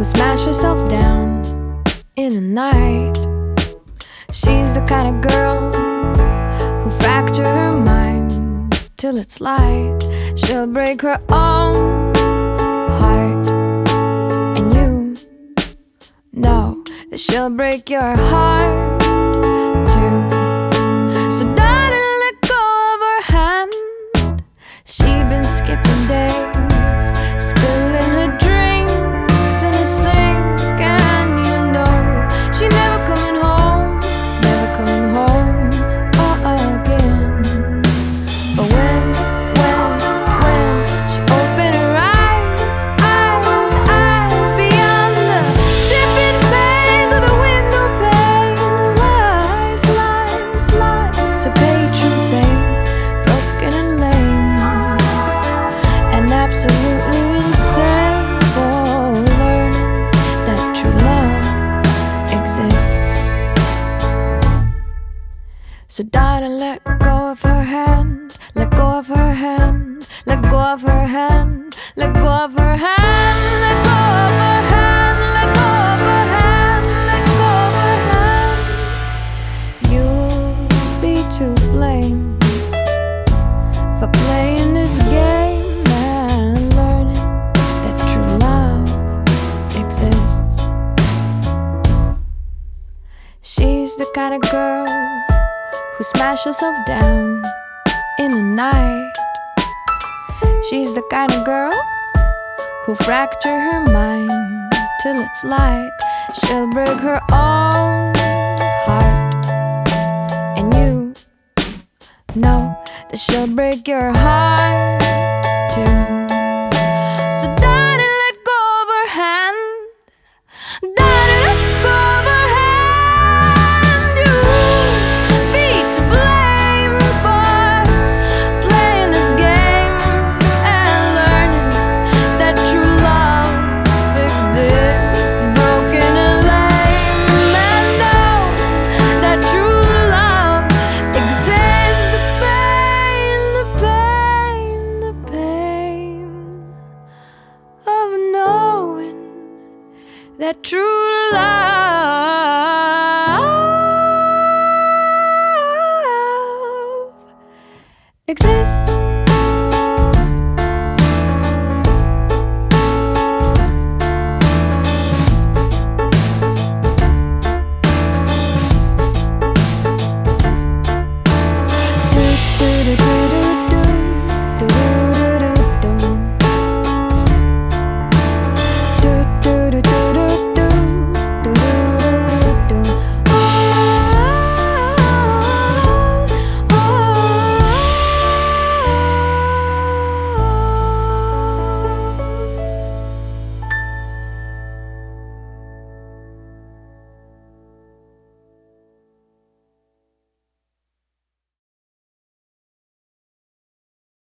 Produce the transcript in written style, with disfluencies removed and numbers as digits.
smash herself down in the night. She's the kind of girl who fracture her mind till it's light. She'll break her own heart, and you know that she'll break your heart too. So darling, let go of her hand. She's been skipping days, spilling her drinks in the sink, and you know she never coming home, never coming home again. But when she opened her eyes beyond the chipping panes of the window pane, lies, her patron saint, broken and lame, and absolutely insane for learning that true love exists. So darling, let go of her hand, let go of her hand, let go of her hand, let go of her hand, let go of her hand, let go of her hand, let go of her hand. You'll be to blame for playing this game and learning that true love exists. She's the kind of girl who smash herself down in the night. She's the kind of girl who fracture her mind till it's light. She'll break her own heart, and you know that she'll break your heart too. So darling, let go of her hand. Darling, let go of her hand. You'll be to blame for playing this game and learning that true love exists, broken and lame, and know that true love exists. The pain of knowing that true love exists.